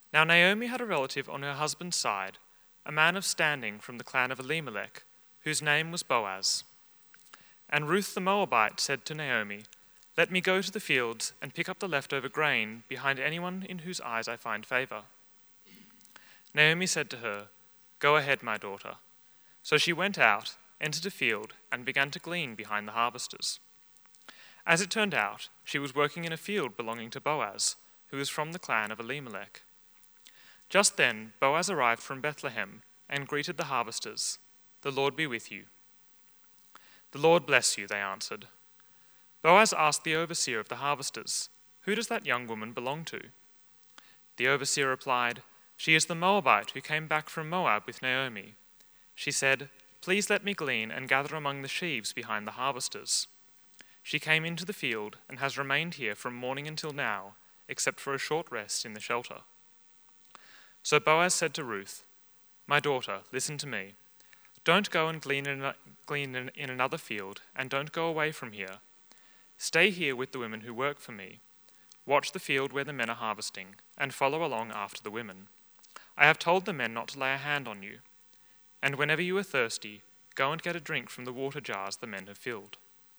Now Naomi had a relative on her husband's side, a man of standing from the clan of Elimelech, whose name was Boaz. And Ruth the Moabite said to Naomi, "Let me go to the fields and pick up the leftover grain behind anyone in whose eyes I find favor." Naomi said to her, "Go ahead, my daughter." So she went out, entered a field, and began to glean behind the harvesters. As it turned out, she was working in a field belonging to Boaz, who was from the clan of Elimelech. Just then Boaz arrived from Bethlehem and greeted the harvesters. "The Lord be with you." "The Lord bless you," they answered. Boaz asked the overseer of the harvesters, "Who does that young woman belong to?" The overseer replied, "She is the Moabite who came back from Moab with Naomi. She said, 'Please let me glean and gather among the sheaves behind the harvesters.' She came into the field and has remained here from morning until now, except for a short rest in the shelter." So Boaz said to Ruth, "My daughter, listen to me. Don't go and glean in another field, and don't go away from here. Stay here with the women who work for me. Watch the field where the men are harvesting, and follow along after the women. I have told the men not to lay a hand on you. And whenever you are thirsty, go and get a drink from the water jars the men have filled."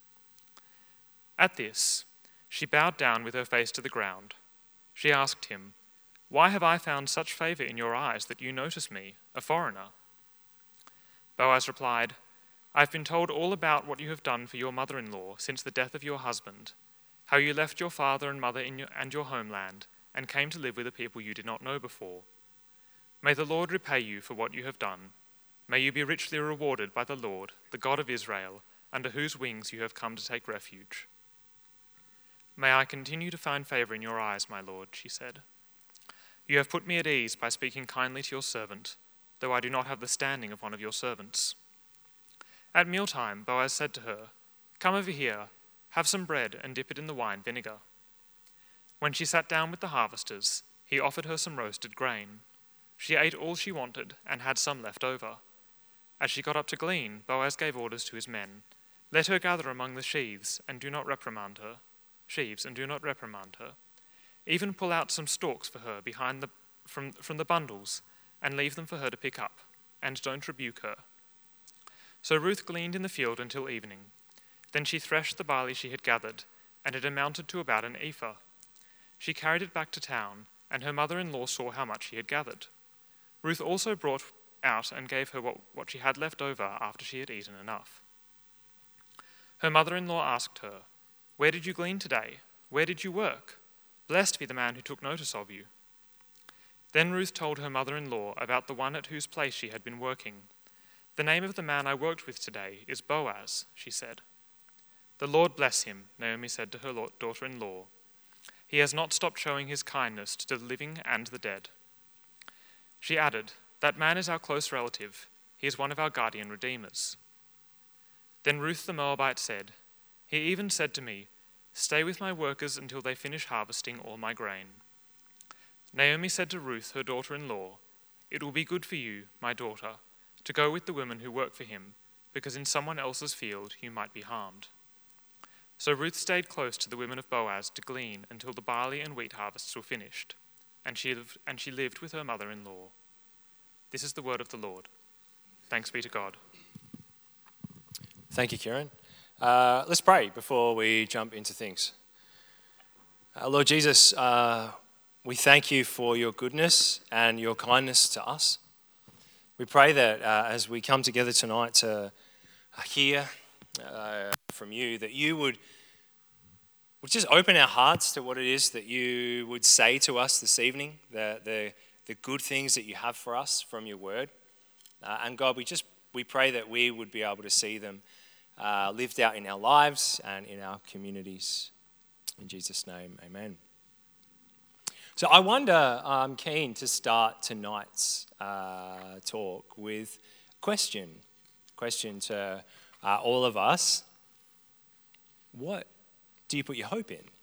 At this, she bowed down with her face to the ground. She asked him, "Why have I found such favor in your eyes that you notice me, a foreigner?" Boaz replied, "I have been told all about what you have done for your mother-in-law since the death of your husband, how you left your father and mother and your homeland, and came to live with a people you did not know before. May the Lord repay you for what you have done. May you be richly rewarded by the Lord, the God of Israel, under whose wings you have come to take refuge." "May I continue to find favor in your eyes, my Lord," she said. "You have put me at ease by speaking kindly to your servant, though I do not have the standing of one of your servants." At mealtime, Boaz said to her, "Come over here, have some bread and dip it in the wine vinegar." When she sat down with the harvesters, he offered her some roasted grain. She ate all she wanted and had some left over. As she got up to glean, Boaz gave orders to his men, "Let her gather among the sheaves and do not reprimand her. Even pull out some stalks for her from the bundles and leave them for her to pick up, and don't rebuke her." So Ruth gleaned in the field until evening. Then she threshed the barley she had gathered, and it amounted to about an ephah. She carried it back to town, and her mother-in-law saw how much she had gathered. Ruth also brought out and gave her what she had left over after she had eaten enough. Her mother-in-law asked her, "Where did you glean today? Where did you work? Blessed be the man who took notice of you." Then Ruth told her mother-in-law about the one at whose place she had been working. "The name of the man I worked with today is Boaz," she said. "The Lord bless him," Naomi said to her daughter-in-law. "He has not stopped showing his kindness to the living and the dead." She added, "That man is our close relative. He is one of our guardian redeemers." Then Ruth the Moabite said, "He even said to me, 'Stay with my workers until they finish harvesting all my grain.'" Naomi said to Ruth, her daughter-in-law, "It will be good for you, my daughter, to go with the women who work for him, because in someone else's field you might be harmed." So Ruth stayed close to the women of Boaz to glean until the barley and wheat harvests were finished, and she lived with her mother-in-law. This is the word of the Lord. Thanks be to God. Thank you, Kieran. Let's pray before we jump into things. Lord Jesus, we thank you for your goodness and your kindness to us. We pray that as we come together tonight to hear from you, that you would just open our hearts to what it is that you would say to us this evening, the good things that you have for us from your word. And God, we pray that we would be able to see them lived out in our lives and in our communities. In Jesus' name, amen. So I wonder, I'm keen to start tonight's talk with a question to all of us. What do you put your hope in?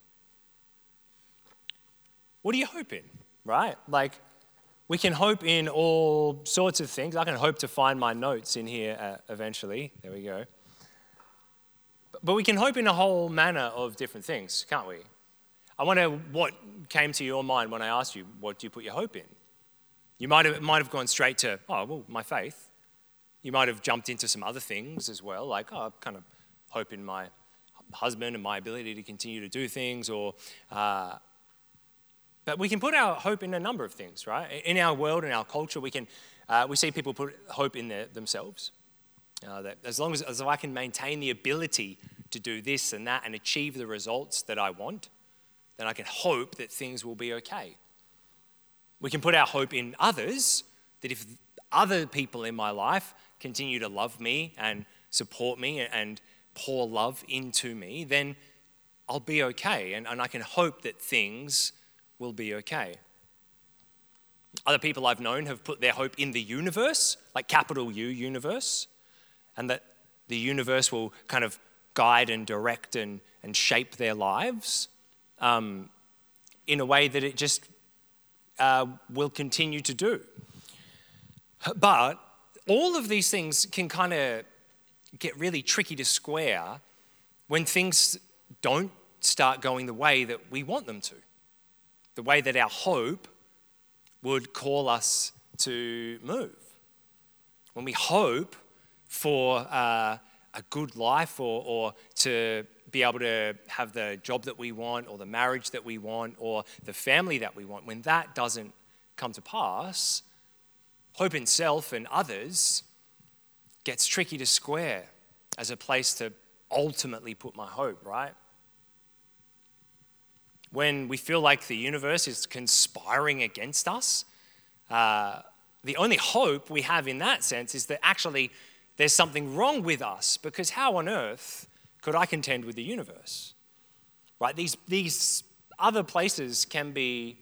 What do you hope in, right? Like, we can hope in all sorts of things. I can hope to find my notes in here eventually. There we go. But we can hope in a whole manner of different things, can't we? I wonder what came to your mind when I asked you, what do you put your hope in? You might have gone straight to, oh, well, my faith. You might have jumped into some other things as well, like, oh, I kind of hope in my husband and my ability to continue to do things, but we can put our hope in a number of things, right? In our world, in our culture, we see people put hope in themselves. That as long as I can maintain the ability to do this and that and achieve the results that I want, then I can hope that things will be okay. We can put our hope in others, that if other people in my life continue to love me and support me and pour love into me, then I'll be okay, and I can hope that things will be okay. Other people I've known have put their hope in the universe, like capital U, universe, and that the universe will kind of guide and direct and shape their lives in a way that it just will continue to do. But all of these things can kind of get really tricky to square when things don't start going the way that we want them to, the way that our hope would call us to move. When we hope for a good life or to be able to have the job that we want or the marriage that we want or the family that we want, when that doesn't come to pass, hope in self and others gets tricky to square as a place to ultimately put my hope, right? When we feel like the universe is conspiring against us, the only hope we have in that sense is that actually there's something wrong with us, because how on earth could I contend with the universe? Right? These other places can be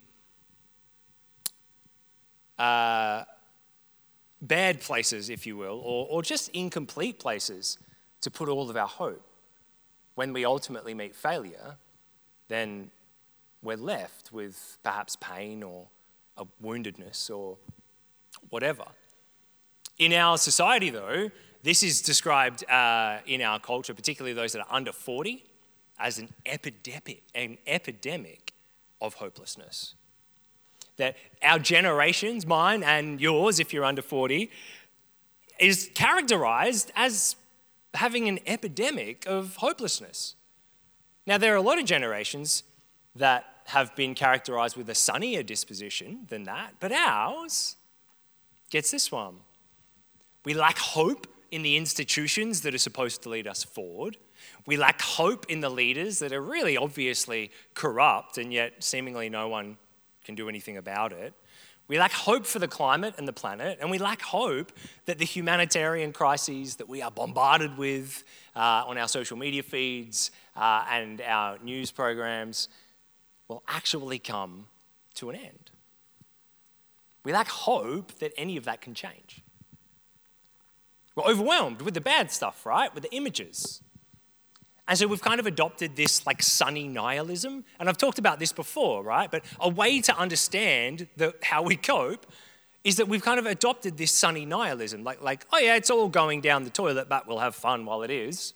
bad places, if you will, or just incomplete places to put all of our hope. When we ultimately meet failure, then we're left with perhaps pain or a woundedness or whatever. In our society, though, this is described in our culture, particularly those that are under 40, as an epidemic of hopelessness. That our generations, mine and yours, if you're under 40, is characterized as having an epidemic of hopelessness. Now, there are a lot of generations that have been characterized with a sunnier disposition than that, but ours gets this one. We lack hope in the institutions that are supposed to lead us forward. We lack hope in the leaders that are really obviously corrupt, and yet seemingly no one can do anything about it. We lack hope for the climate and the planet, and we lack hope that the humanitarian crises that we are bombarded with on our social media feeds and our news programs will actually come to an end. We lack hope that any of that can change. We're overwhelmed with the bad stuff, right? With the images. And so we've kind of adopted this like sunny nihilism. And I've talked about this before, right? But a way to understand how we cope is that we've kind of adopted this sunny nihilism. Like, oh yeah, it's all going down the toilet, but we'll have fun while it is.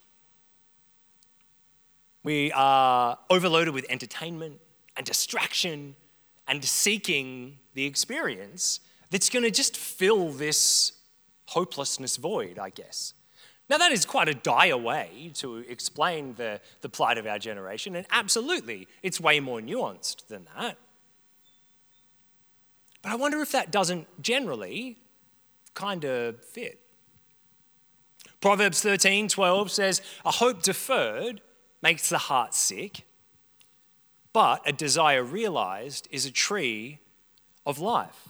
We are overloaded with entertainment and distraction and seeking the experience that's going to just fill this hopelessness void, I guess. Now, that is quite a dire way to explain the plight of our generation, and absolutely, it's way more nuanced than that. But I wonder if that doesn't generally kind of fit. Proverbs 13:12 says, "A hope deferred makes the heart sick, but a desire realized is a tree of life."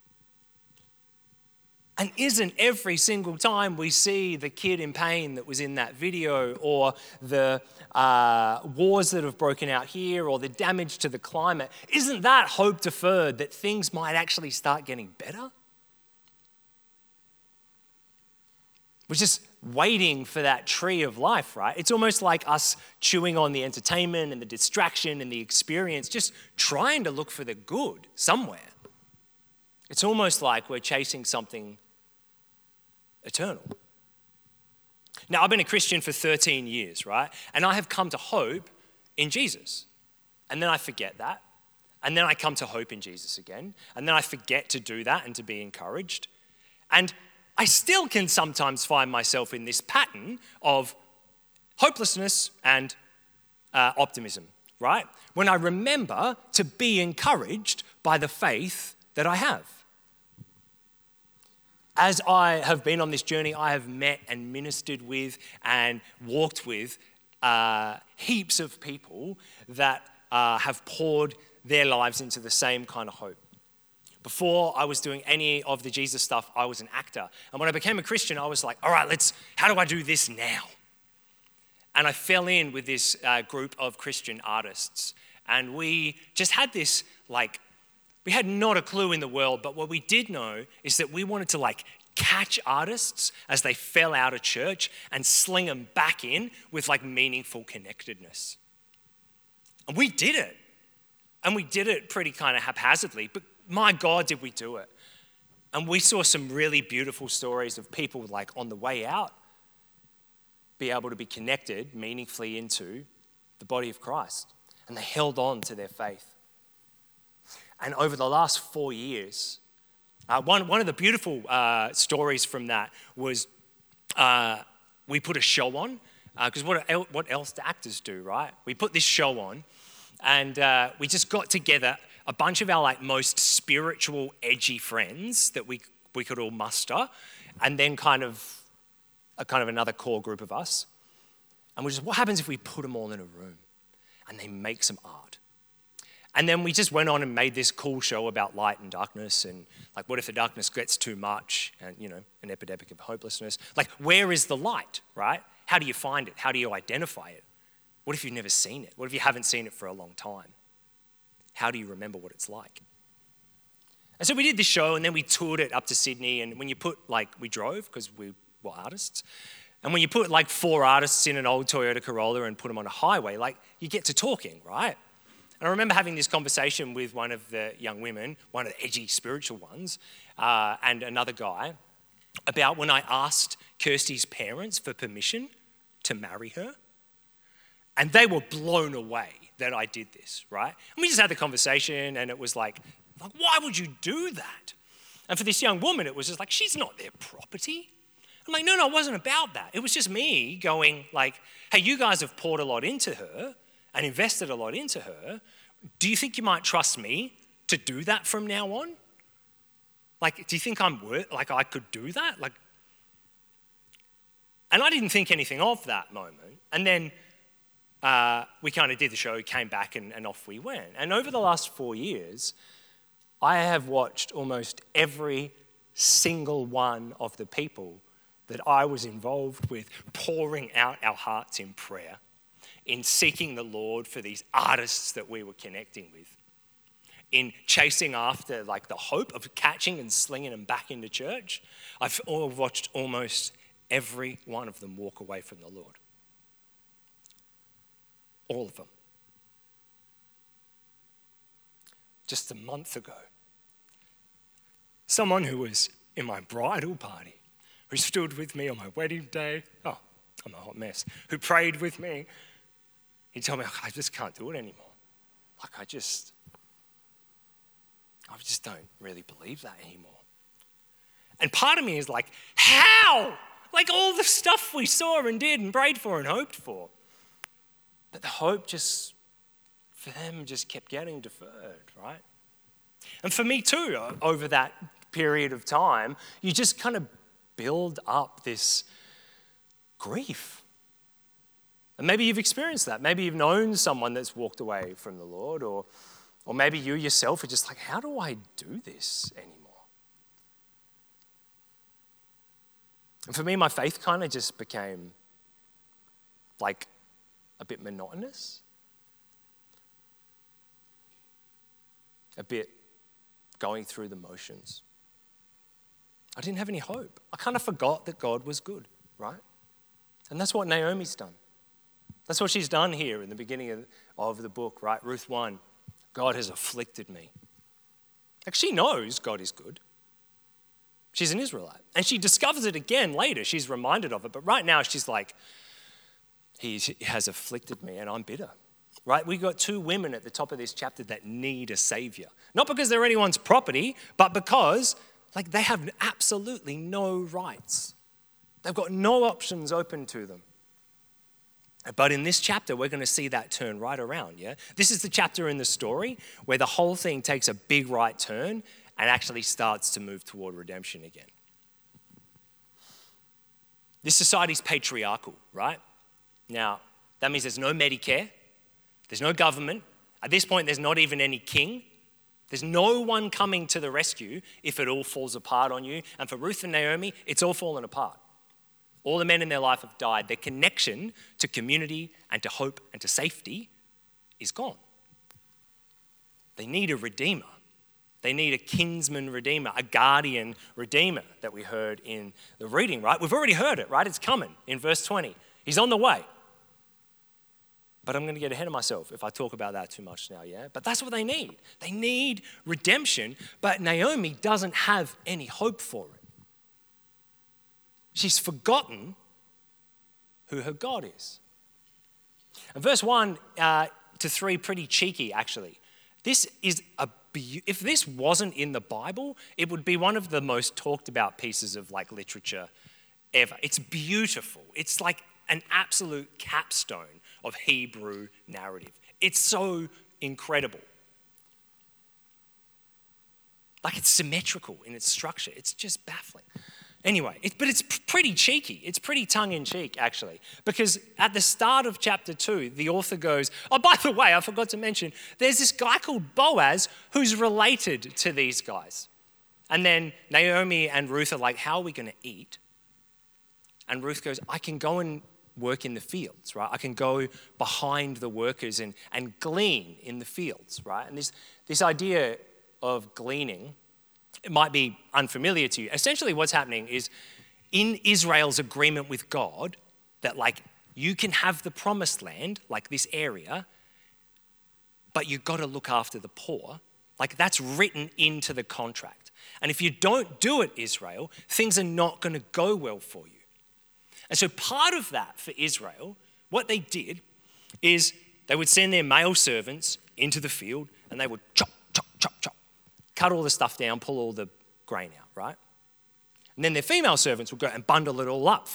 And isn't every single time we see the kid in pain that was in that video, or the wars that have broken out here, or the damage to the climate, isn't that hope deferred that things might actually start getting better? We're just waiting for that tree of life, right? It's almost like us chewing on the entertainment and the distraction and the experience, just trying to look for the good somewhere. It's almost like we're chasing something eternal. Now, I've been a Christian for 13 years, right? And I have come to hope in Jesus and then I forget that. And then I come to hope in Jesus again. And then I forget to do that and to be encouraged. And I still can sometimes find myself in this pattern of hopelessness and optimism, right? When I remember to be encouraged by the faith that I have. As I have been on this journey, I have met and ministered with and walked with heaps of people that have poured their lives into the same kind of hope. Before I was doing any of the Jesus stuff, I was an actor. And when I became a Christian, I was like, all right, how do I do this now? And I fell in with this group of Christian artists. And we just had this, we had not a clue in the world, but what we did know is that we wanted to catch artists as they fell out of church and sling them back in with meaningful connectedness. And we did it. And we did it pretty kind of haphazardly, but my God, did we do it. And we saw some really beautiful stories of people on the way out be able to be connected meaningfully into the body of Christ. And they held on to their faith. And over the last 4 years, one of the beautiful stories from that was we put a show on, because what else do actors do, right? We put this show on, and we just got together a bunch of our most spiritual, edgy friends that we could all muster, and then kind of another core group of us. And what happens if we put them all in a room and they make some art? And then we just went on and made this cool show about light and darkness, and what if the darkness gets too much, and an epidemic of hopelessness? Where is the light, right? How do you find it? How do you identify it? What if you've never seen it? What if you haven't seen it for a long time? How do you remember what it's like? And so we did this show, and then we toured it up to Sydney. And when you put, we drove because we were artists. And when you put 4 artists in an old Toyota Corolla and put them on a highway, you get to talking, right? And I remember having this conversation with one of the young women, one of the edgy spiritual ones, and another guy, about when I asked Kirsty's parents for permission to marry her. And they were blown away that I did this, right? And we just had the conversation, and it was like, why would you do that? And for this young woman, it was just she's not their property. I'm like, no, it wasn't about that. It was just me going hey, you guys have poured a lot into her and invested a lot into her. Do you think you might trust me to do that from now on? Do you think I'm I could do that? And I didn't think anything of that moment. And then we kind of did the show, came back, and off we went. And over the last 4 years, I have watched almost every single one of the people that I was involved with pouring out our hearts in prayer, in seeking the Lord for these artists that we were connecting with, in chasing after the hope of catching and slinging them back into church. I've watched almost every one of them walk away from the Lord. All of them. Just a month ago, someone who was in my bridal party, who stood with me on my wedding day, I'm a hot mess, who prayed with me, he told me, I just can't do it anymore. I just don't really believe that anymore. And part of me is how? All the stuff we saw and did and prayed for and hoped for. But the hope for them kept getting deferred, right? And for me too, over that period of time, you just kind of build up this grief. And maybe you've experienced that. Maybe you've known someone that's walked away from the Lord, or maybe you yourself are just how do I do this anymore? And for me, my faith kind of just became a bit monotonous, a bit going through the motions. I didn't have any hope. I kind of forgot that God was good, right? And that's what Naomi's done. That's what she's done here in the beginning of the book, right? Ruth 1, God has afflicted me. She knows God is good. She's an Israelite. And she discovers it again later. She's reminded of it. But right now she's he has afflicted me and I'm bitter. right? We've got two women at the top of this chapter that need a savior. Not because they're anyone's property, but because they have absolutely no rights. They've got no options open to them. But in this chapter, we're going to see that turn right around, yeah? This is the chapter in the story where the whole thing takes a big right turn and actually starts to move toward redemption again. This society's patriarchal, right? Now, that means there's no Medicare, there's no government. At this point, there's not even any king. There's no one coming to the rescue if it all falls apart on you. And for Ruth and Naomi, it's all fallen apart. All the men in their life have died. Their connection to community and to hope and to safety is gone. They need a redeemer. They need a kinsman redeemer, a guardian redeemer that we heard in the reading, right? We've already heard it, right? It's coming in verse 20. He's on the way. But I'm going to get ahead of myself if I talk about that too much now, yeah? But that's what they need. They need redemption, but Naomi doesn't have any hope for it. She's forgotten who her God is. And verse 1 to 3, pretty cheeky, actually. This is if this wasn't in the Bible, it would be one of the most talked about pieces of literature ever. It's beautiful. It's like an absolute capstone of Hebrew narrative. It's so incredible. It's symmetrical in its structure. It's just baffling. Anyway, but it's pretty cheeky. It's pretty tongue-in-cheek, actually. Because at the start of chapter 2, the author goes, oh, by the way, I forgot to mention, there's this guy called Boaz who's related to these guys. And then Naomi and Ruth are like, how are we going to eat? And Ruth goes, I can go and work in the fields, right? I can go behind the workers and glean in the fields, right? And this idea of gleaning, it might be unfamiliar to you. Essentially what's happening is in Israel's agreement with God that you can have the promised land, this area, but you've got to look after the poor. That's written into the contract. And if you don't do it, Israel, things are not going to go well for you. And so part of that for Israel, what they did is they would send their male servants into the field and they would chop, chop, chop, chop. Cut all the stuff down, pull all the grain out, right? And then their female servants would go and bundle it all up.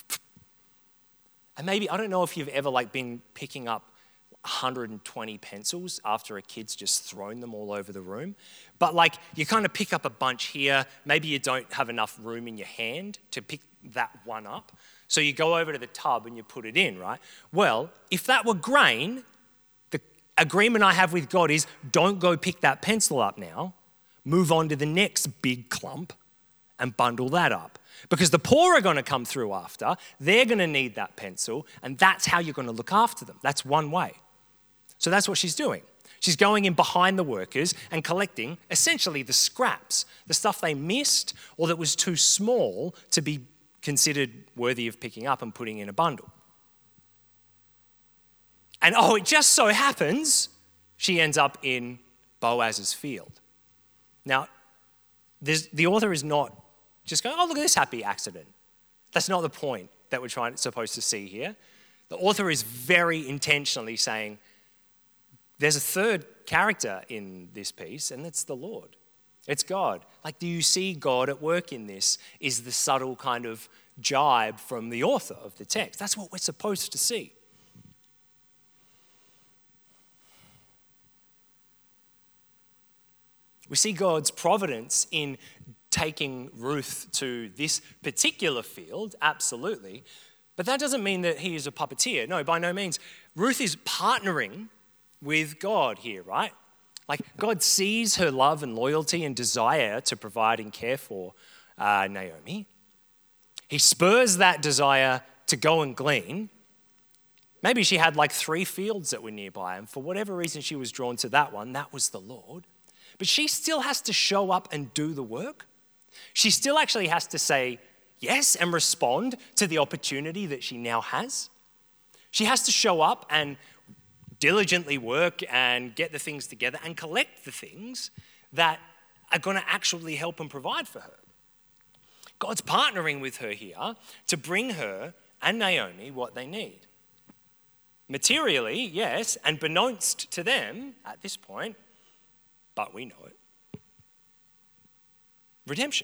And maybe, I don't know if you've ever been picking up 120 pencils after a kid's just thrown them all over the room. But you kind of pick up a bunch here. Maybe you don't have enough room in your hand to pick that one up. So you go over to the tub and you put it in, right? Well, if that were grain, the agreement I have with God is don't go pick that pencil up now. Move on to the next big clump and bundle that up. Because the poor are going to come through after, they're going to need that pencil, and that's how you're going to look after them. That's one way. So that's what she's doing. She's going in behind the workers and collecting essentially the scraps, the stuff they missed or that was too small to be considered worthy of picking up and putting in a bundle. And it just so happens she ends up in Boaz's field. Now, the author is not just going, oh, look at this happy accident. That's not the point that we're supposed to see here. The author is very intentionally saying there's a third character in this piece, and it's the Lord. It's God. Do you see God at work in this? Is the subtle kind of jibe from the author of the text. That's what we're supposed to see. We see God's providence in taking Ruth to this particular field, absolutely. But that doesn't mean that he is a puppeteer. No, by no means. Ruth is partnering with God here, right? God sees her love and loyalty and desire to provide and care for Naomi. He spurs that desire to go and glean. Maybe she had 3 fields that were nearby, and for whatever reason she was drawn to that one. That was the Lord. But she still has to show up and do the work. She still actually has to say yes and respond to the opportunity that she now has. She has to show up and diligently work and get the things together and collect the things that are going to actually help and provide for her. God's partnering with her here to bring her and Naomi what they need. Materially, yes, and beknownst to them at this point, but we know it. Redemption.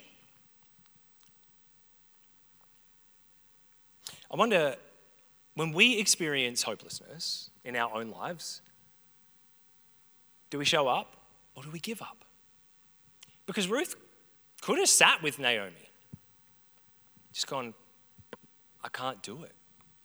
I wonder, when we experience hopelessness in our own lives, do we show up or do we give up? Because Ruth could have sat with Naomi, just gone, I can't do it.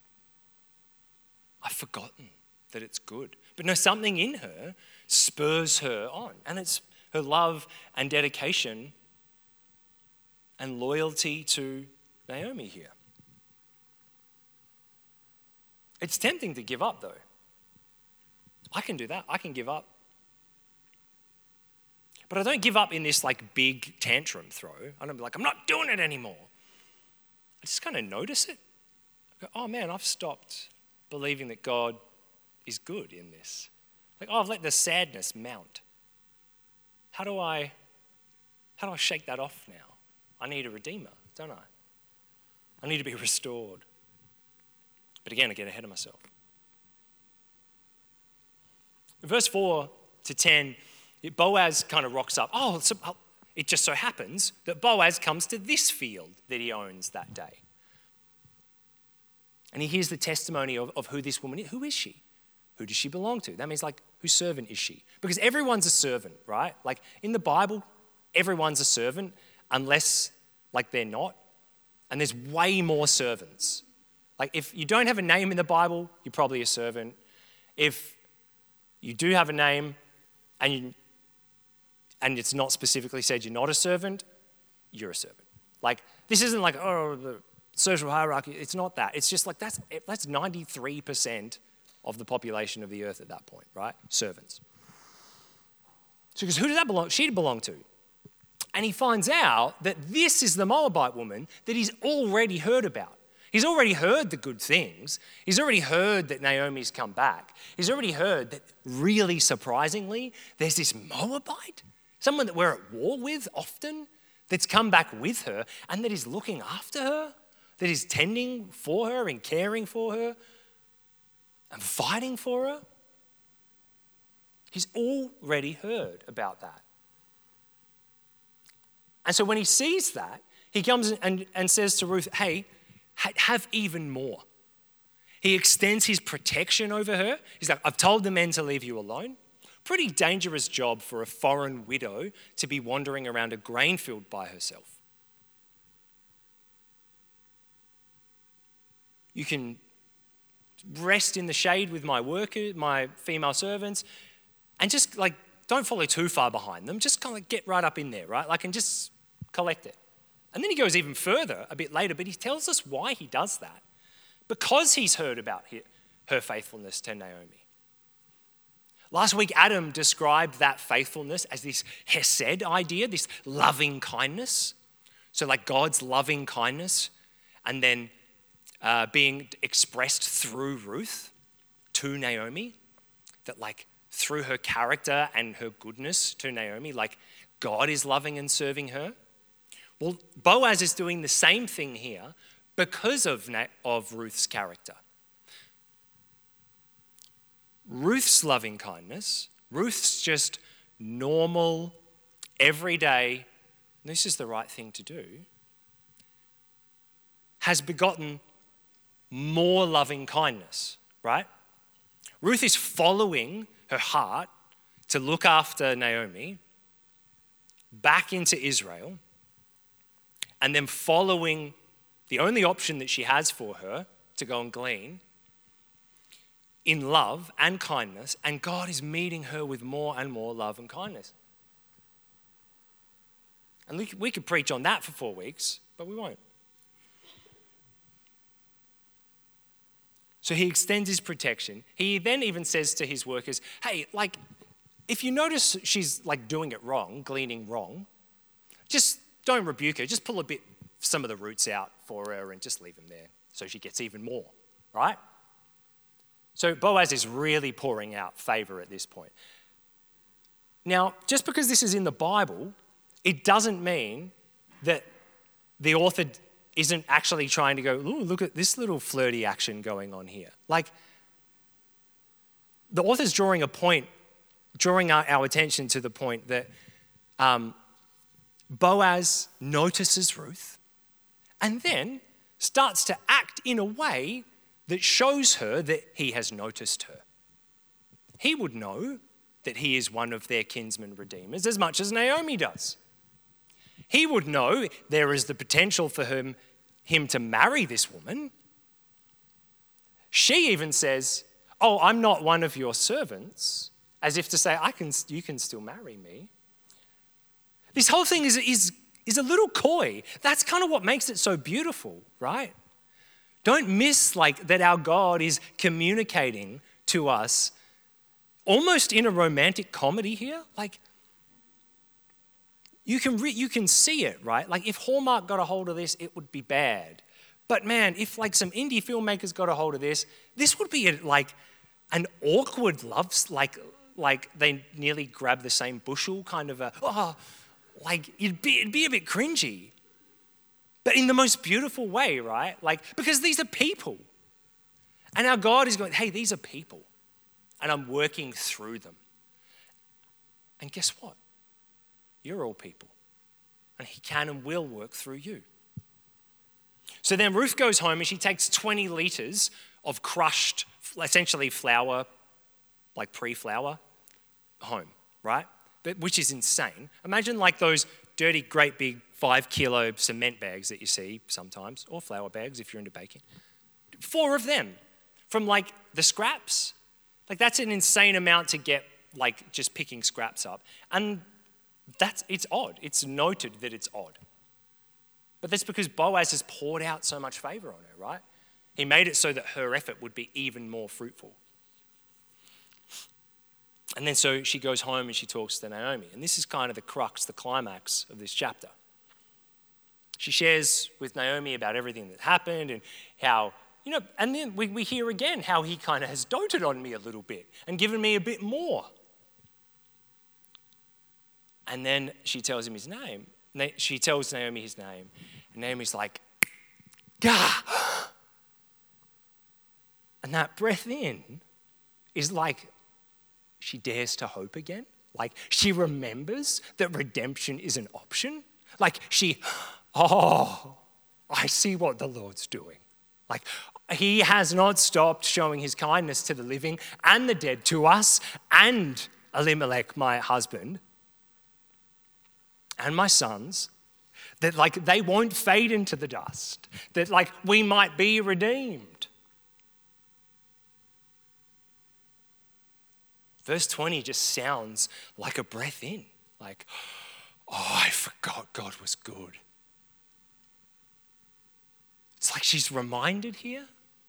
I've forgotten that it's good. But no, something in her spurs her on. And it's her love and dedication and loyalty to Naomi here. It's tempting to give up, though. I can do that. I can give up. But I don't give up in this like big tantrum throw. I don't be like, I'm not doing it anymore. I just kind of notice it. I go, oh man, I've stopped believing that God is good in this. Like, oh, I've let the sadness mount. How do I shake that off now? I need a redeemer, don't I? I need to be restored. But again, I get ahead of myself. In verse 4 to 10, Boaz kind of rocks up. It just so happens that Boaz comes to this field that he owns that day. And he hears the testimony of who this woman is. Who is she? Who does she belong to? That means like, whose servant is she? Because everyone's a servant, right? Like in the Bible, everyone's a servant unless like they're not. And there's way more servants. Like if you don't have a name in the Bible, you're probably a servant. If you do have a name and it's not specifically said you're not a servant, you're a servant. Like this isn't like, oh, the social hierarchy. It's not that. It's just like that's 93% of the population of the earth at that point, right? Servants. So because who does that belong? She belong to. And he finds out that this is the Moabite woman that he's already heard about. He's already heard the good things. He's already heard that Naomi's come back. He's already heard that, really surprisingly, there's this Moabite, someone that we're at war with often, that's come back with her and that is looking after her, that is tending for her and caring for her and fighting for her. He's already heard about that. And so when he sees that, he comes and says to Ruth, hey, have even more. He extends his protection over her. He's like, I've told the men to leave you alone. Pretty dangerous job for a foreign widow to be wandering around a grain field by herself. You can rest in the shade with my workers, my female servants, and just like, don't follow too far behind them. Just kind of get right up in there, right? Like, and just collect it. And then he goes even further a bit later, but he tells us why he does that. Because he's heard about her faithfulness to Naomi. Last week, Adam described that faithfulness as this hesed idea, this loving kindness. So like God's loving kindness, and then being expressed through Ruth to Naomi, that like through her character and her goodness to Naomi, like God is loving and serving her. Well, Boaz is doing the same thing here because of Ruth's character. Ruth's loving kindness, Ruth's just normal, everyday, this is the right thing to do, has begotten more loving kindness, right? Ruth is following her heart to look after Naomi back into Israel, and then following the only option that she has for her to go and glean in love and kindness, and God is meeting her with more and more love and kindness. And we could preach on that for 4 weeks, but we won't. So he extends his protection. He then even says to his workers, hey, like, if you notice she's like doing it wrong, gleaning wrong, just don't rebuke her. Just pull some of the roots out for her and just leave them there so she gets even more, right? So Boaz is really pouring out favor at this point. Now, just because this is in the Bible, it doesn't mean that the author isn't actually trying to go, ooh, look at this little flirty action going on here. Like, the author's drawing our attention to the point that Boaz notices Ruth and then starts to act in a way that shows her that he has noticed her. He would know that he is one of their kinsman redeemers as much as Naomi does. He would know there is the potential for him to marry this woman. She even says, "Oh, I'm not one of your servants," as if to say, you can still marry me. This whole thing is a little coy. That's kind of what makes it so beautiful, right? Don't miss that our God is communicating to us almost in a romantic comedy here. You can see it, right? If Hallmark got a hold of this, it would be bad. But man, if some indie filmmakers got a hold of this would be an awkward love, they nearly grab the same bushel kind of it'd be a bit cringy. But in the most beautiful way, right? Because these are people. And our God is going, hey, these are people. And I'm working through them. And guess what? You're all people. And he can and will work through you. So then Ruth goes home and she takes 20 litres of crushed, essentially flour, pre-flour, home, right? Which is insane. Imagine those dirty, great big 5-kilo cement bags that you see sometimes, or flour bags if you're into baking. 4 of them from the scraps. That's an insane amount to get just picking scraps up. And it's odd. It's noted that it's odd. But that's because Boaz has poured out so much favor on her, right? He made it so that her effort would be even more fruitful. And then so she goes home and she talks to Naomi. And this is kind of the crux, the climax of this chapter. She shares with Naomi about everything that happened and how, and then we hear again how he kind of has doted on me a little bit and given me a bit more. And then she tells him his name. She tells Naomi his name. And Naomi's like, Gah! And that breath in is she dares to hope again. She remembers that redemption is an option. I see what the Lord's doing. He has not stopped showing his kindness to the living and the dead, to us and Elimelech, my husband, and my sons, that they won't fade into the dust, that we might be redeemed. Verse 20 just sounds like a breath in. I forgot God was good. It's she's reminded here.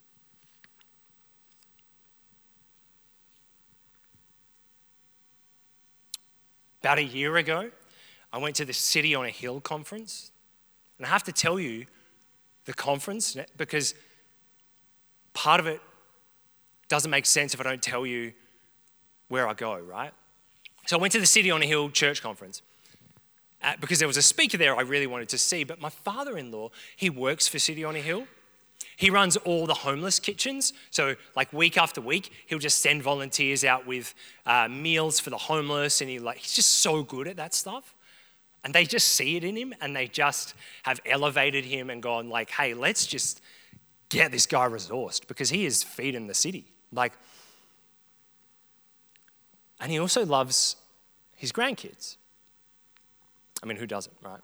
About a year ago, I went to the City on a Hill conference. And I have to tell you, the conference, because part of it doesn't make sense if I don't tell you where I go, right? So I went to the City on a Hill church conference because there was a speaker there I really wanted to see. But my father-in-law, he works for City on a Hill. He runs all the homeless kitchens. So week after week, he'll just send volunteers out with meals for the homeless. And he's just so good at that stuff. And they just see it in him and they just have elevated him and gone hey, let's just get this guy resourced because he is feeding the city. And he also loves his grandkids. I mean, who doesn't, right?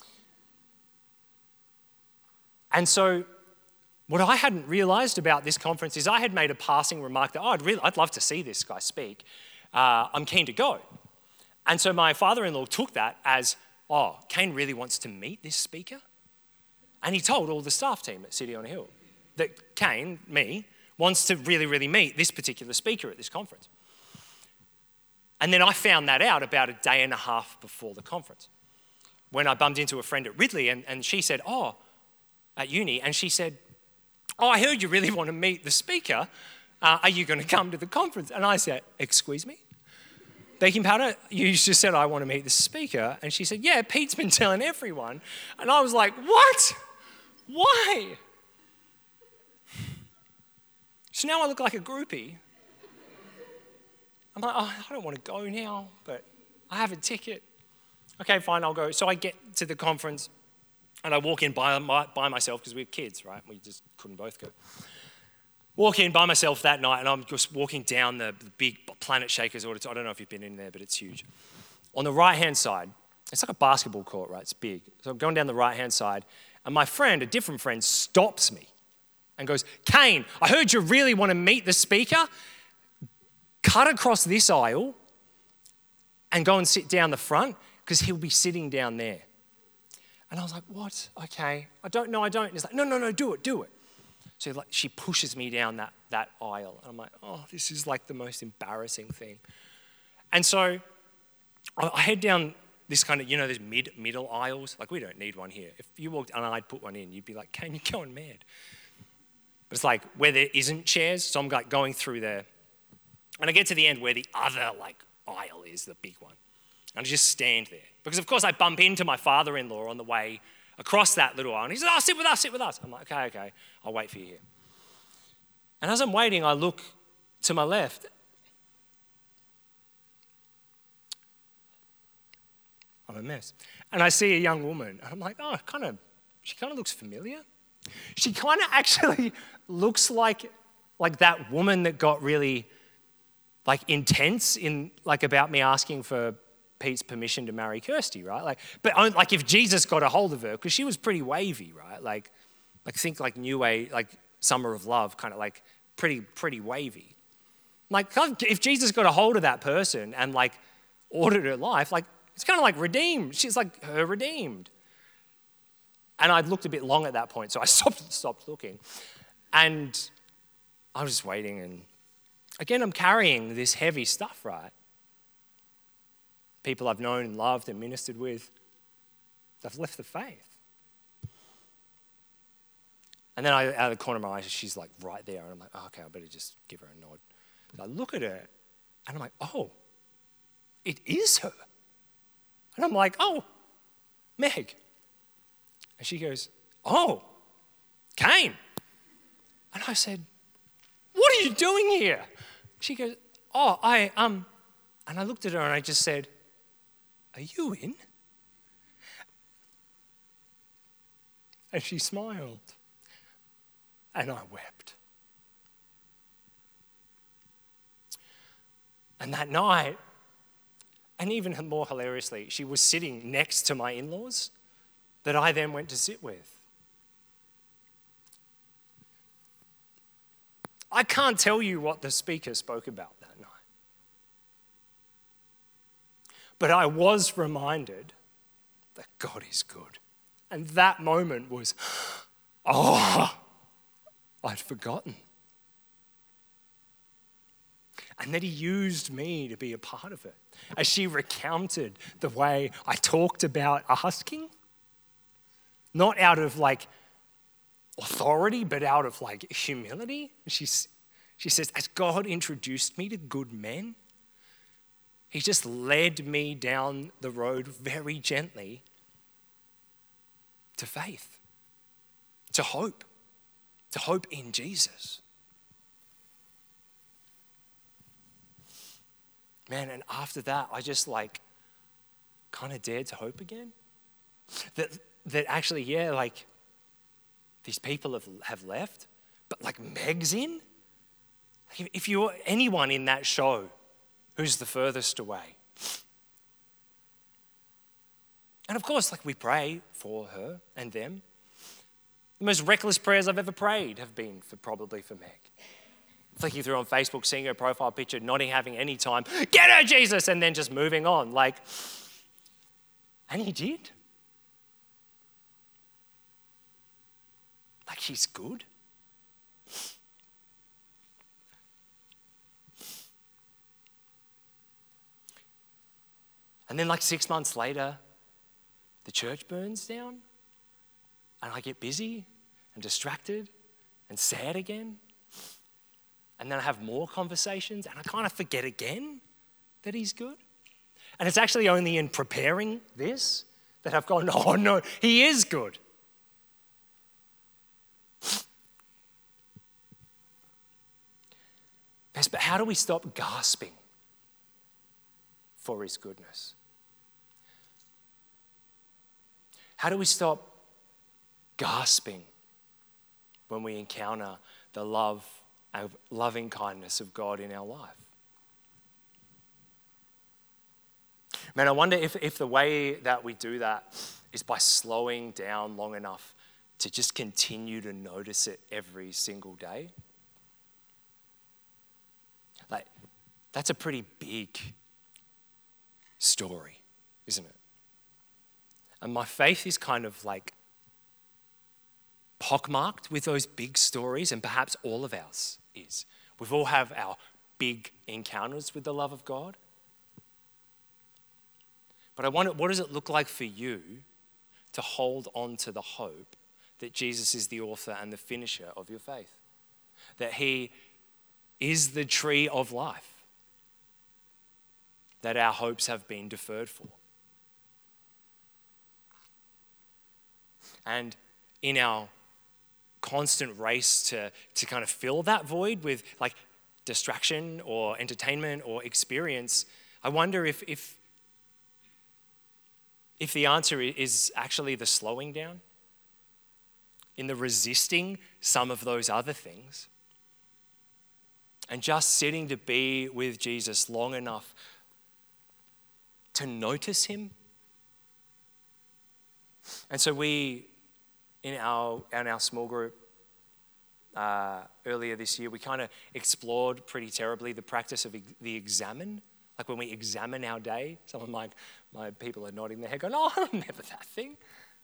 And so what I hadn't realized about this conference is I had made a passing remark that, I'd love to see this guy speak. I'm keen to go. And so my father-in-law took that as, Kane really wants to meet this speaker. And he told all the staff team at City on a Hill that Kane, me, wants to really, really meet this particular speaker at this conference. And then I found that out about a day and a half before the conference when I bumped into a friend at Ridley and she said, at uni, and she said, I heard you really want to meet the speaker. Are you going to come to the conference? And I said, excuse me? Baking powder, you just said I want to meet the speaker. And she said, yeah, Pete's been telling everyone. And I was like, what? Why? So now I look like a groupie. I'm like, oh, I don't want to go now, but I have a ticket. Okay, fine, I'll go. So I get to the conference and I walk in by myself because we're kids, right? We just couldn't both go. Walk in by myself that night and I'm just walking down the big Planet Shakers auditorium. I don't know if you've been in there, but it's huge. On the right-hand side, it's like a basketball court, right? It's big. So I'm going down the right-hand side and my friend, a different friend, stops me and goes, Kane, I heard you really want to meet the speaker. Cut across this aisle and go and sit down the front because he'll be sitting down there. And I was like, what? Okay. I don't. And he's like, no, do it. So like, she pushes me down that aisle. And I'm like, oh, this is like the most embarrassing thing. And so I head down this kind of, there's middle aisles. Like, we don't need one here. If you walked and I'd put one in, you'd be like, Kane, you're going mad. But it's like where there isn't chairs. So I'm like going through there. And I get to the end where the other aisle is, the big one. And I just stand there. Because of course I bump into my father-in-law on the way across that little aisle. And he says, oh, sit with us. I'm like, okay, I'll wait for you here. And as I'm waiting, I look to my left. I'm a mess. And I see a young woman. And I'm like, oh, she kind of looks familiar. She kind of actually looks like that woman that got really intense about me asking for Pete's permission to marry Kirsty, right? But if Jesus got a hold of her, because she was pretty wavy, right? Think New Way, Summer of Love, kind of pretty wavy. If Jesus got a hold of that person and ordered her life, it's kind of redeemed. She's her redeemed. And I'd looked a bit long at that point, so I stopped looking. And I was just waiting, and again, I'm carrying this heavy stuff, right? People I've known and loved and ministered with, they've left the faith. And then out of the corner of my eyes, she's right there. And I'm like, oh, okay, I better just give her a nod. So I look at her and I'm like, oh, it is her. And I'm like, oh, Meg. And she goes, oh, Kane. And I said, what are you doing here? She goes, oh, and I looked at her and I just said, are you in? And she smiled. And I wept. And that night, and even more hilariously, she was sitting next to my in-laws that I then went to sit with. I can't tell you what the speaker spoke about that night. But I was reminded that God is good. And that moment was, oh, I'd forgotten. And that he used me to be a part of it. As she recounted the way I talked about asking, not out of authority, but out of humility. She says, as God introduced me to good men, he just led me down the road very gently to faith, to hope in Jesus. Man, and after that, I just kind of dared to hope again. That actually, these people have left, but Meg's in. If you're anyone in that show, who's the furthest away? And of course, we pray for her and them. The most reckless prayers I've ever prayed have been probably for Meg. Flicking through on Facebook, seeing her profile picture, not having any time, get her, Jesus, and then just moving on. And he did. He's good. And then 6 months later, the church burns down and I get busy and distracted and sad again. And then I have more conversations and I kind of forget again that he's good. And it's actually only in preparing this that I've gone, oh no, he is good. Yes, but how do we stop gasping for his goodness? How do we stop gasping when we encounter the loving kindness of God in our life? Man, I wonder if the way that we do that is by slowing down long enough to just continue to notice it every single day. Like, that's a pretty big story, isn't it? And my faith is kind of like pockmarked with those big stories, and perhaps all of ours is. We've all have our big encounters with the love of God. But I wonder, what does it look like for you to hold on to the hope that Jesus is the author and the finisher of your faith? That he is the tree of life that our hopes have been deferred for. And in our constant race to kind of fill that void with like distraction or entertainment or experience, I wonder if the answer is actually the slowing down, in the resisting some of those other things, and just sitting to be with Jesus long enough to notice him. And so we, in our small group earlier this year, we kind of explored pretty terribly the practice of the examine. Like when we examine our day, some of my people are nodding their head going, oh, never that thing.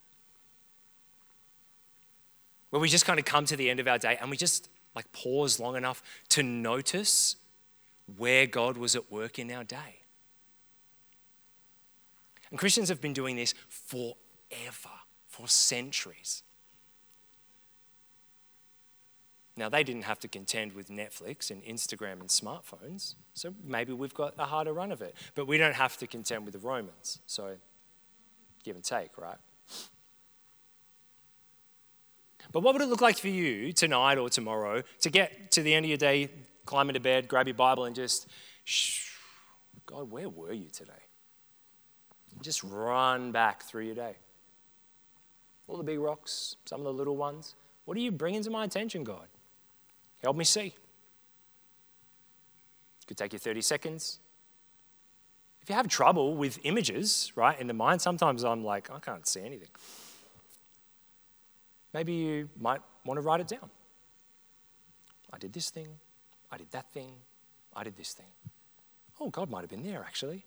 Where we just kind of come to the end of our day and we just like pause long enough to notice where God was at work in our day. And Christians have been doing this forever, for centuries. Now, they didn't have to contend with Netflix and Instagram and smartphones, so maybe we've got a harder run of it. But we don't have to contend with the Romans, so give and take, right? But what would it look like for you tonight or tomorrow to get to the end of your day, climb into bed, grab your Bible and just, God, where were you today? Just run back through your day. All the big rocks, some of the little ones. What are you bringing to my attention, God? Help me see. Could take you 30 seconds. If you have trouble with images, right, in the mind, sometimes I'm like, I can't see anything. Maybe you might want to write it down. I did this thing. I did that thing. I did this thing. Oh, God might have been there, actually.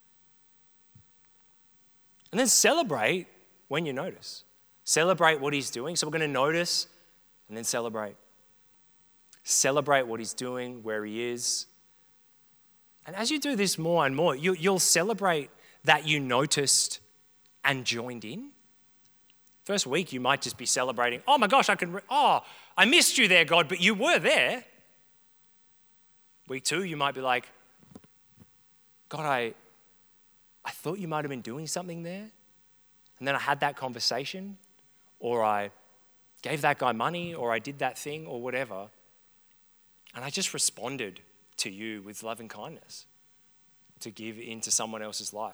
And then celebrate when you notice. Celebrate what he's doing. So we're going to notice and then celebrate. Celebrate what he's doing, where he is. And as you do this more and more, you'll celebrate that you noticed and joined in. First week, you might just be celebrating, oh my gosh, I missed you there, God, but you were there. Week 2, you might be like, God, I thought you might have been doing something there. And then I had that conversation, or I gave that guy money, or I did that thing, or whatever. And I just responded to you with love and kindness to give into someone else's life.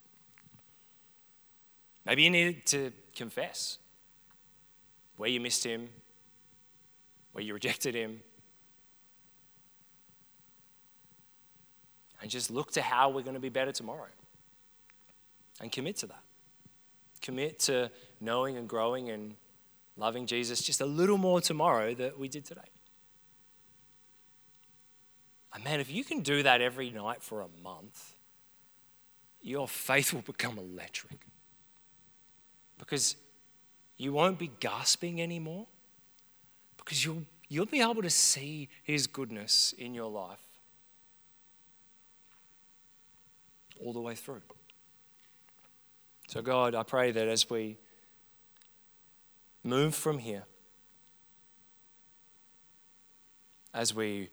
Maybe you needed to confess where you missed him, where you rejected him, and just look to how we're going to be better tomorrow and commit to that. Commit to knowing and growing and loving Jesus just a little more tomorrow than we did today. And man, if you can do that every night for a month, your faith will become electric. Because you won't be gasping anymore. Because you'll be able to see his goodness in your life all the way through. So God, I pray that as we move from here, as we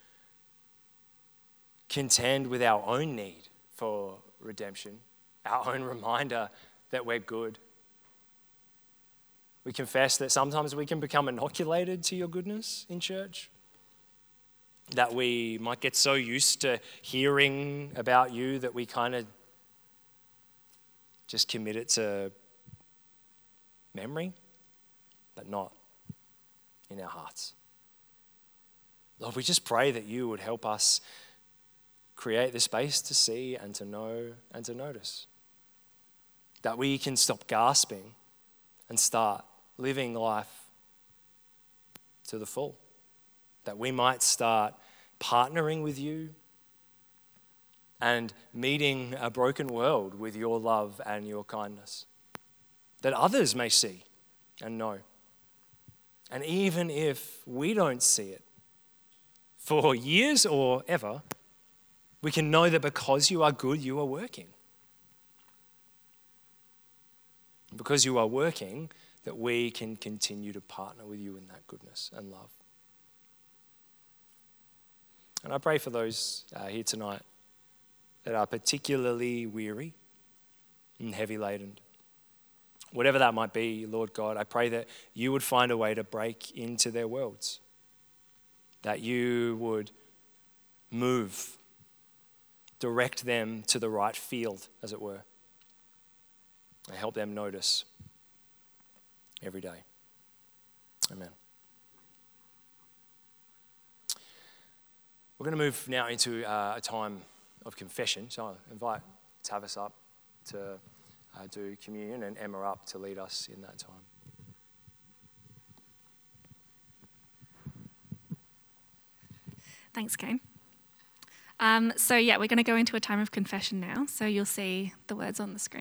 contend with our own need for redemption, our own reminder that we're good, we confess that sometimes we can become inoculated to your goodness in church. that we might get so used to hearing about you that we kind of just commit it to memory, but not in our hearts. Lord, we just pray that you would help us create the space to see and to know and to notice. That we can stop gasping and start living life to the full. That we might start partnering with you and meeting a broken world with your love and your kindness. That others may see and know. And even if we don't see it for years or ever, we can know that because you are good, you are working. Because you are working, that we can continue to partner with you in that goodness and love. And I pray for those here tonight that are particularly weary and heavy laden. Whatever that might be, Lord God, I pray that you would find a way to break into their worlds. That you would move, direct them to the right field, as it were. And help them notice every day. Amen. We're going to move now into a time of confession. So I invite Tavis up to do communion and Emma up to lead us in that time. Thanks, Kane. We're going to go into a time of confession now. So you'll see the words on the screen.